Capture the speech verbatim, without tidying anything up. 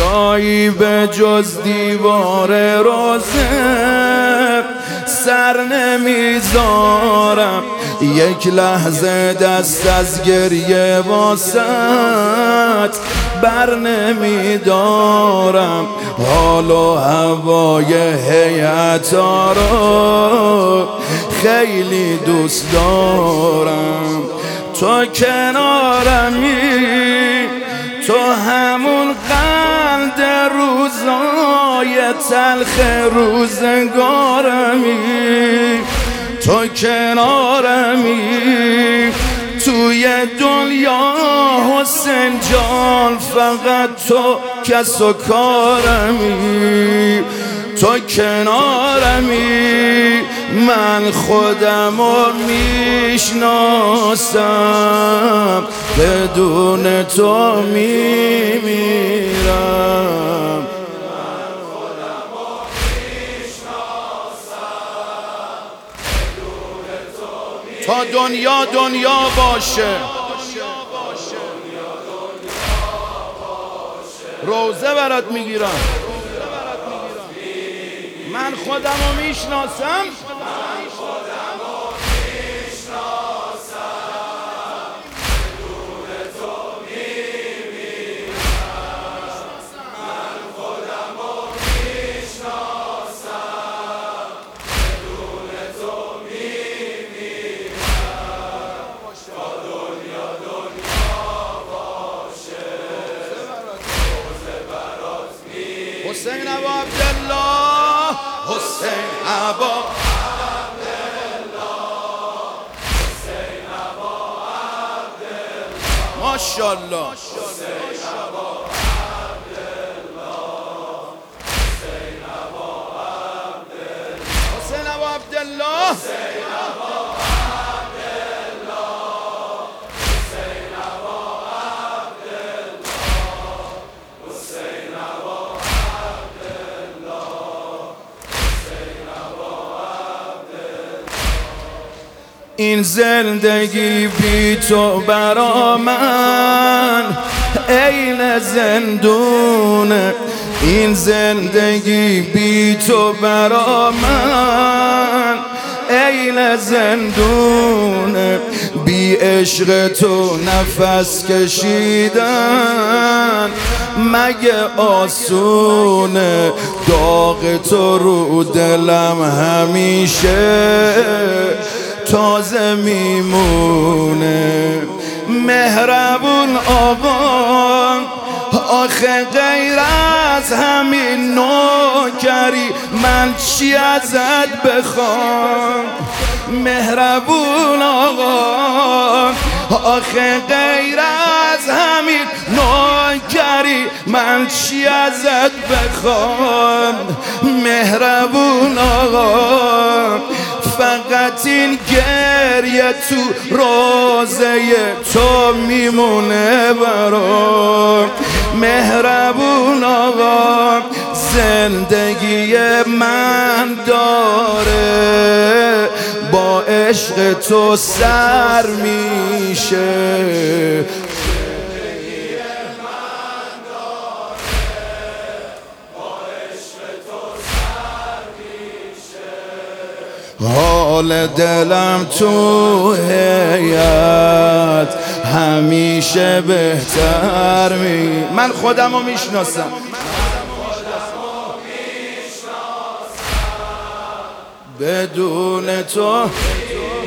جایی به جز دیوار روزه سر نمیذارم، یک لحظه دست از گریه واسط بر نمیدارم. حال و هوای هیئتا رو خیلی دوست دارم. تو کنارمی، تو همون قند روزای تلخ روزگارمی. تو کنارمی توی دنیا حسین جان، فقط تو کس و کارمی. تو کنارمی من خودمو میشناسم، بدون تو میمیرم. تا دنیا دنیا باشه، روزه برات میگیرم. من خودمو میشناسم، حسین ابا عبدالله، حسین ابا عبدالله، حسین ابا عبدالله، ماشاءالله. حسین ابا عبدالله، حسین ابا عبدالله، حسین ابا عبدالله، حسین ابا این زندگی بی تو برا من عین زندونه. این زندگی بی تو برا من عین زندونه. بی عشق تو نفس کشیدن مگه آسونه؟ داغ تو رو دلم همیشه تازه میمونه. مهربون آقا، آخه غیر از همین نوکری من چی ازت بخوام؟ مهربون آقا، آخه غیر از همین نوکری من چی ازت بخوام؟ مهربون آقا، فقط این گریه تو روزه تو میمونه برام. مهربون آقا، زندگی من داره با عشق تو سر میشه. حال دلم تو هیئت همیشه بهتر می. من خودمو میشناسم، بدون تو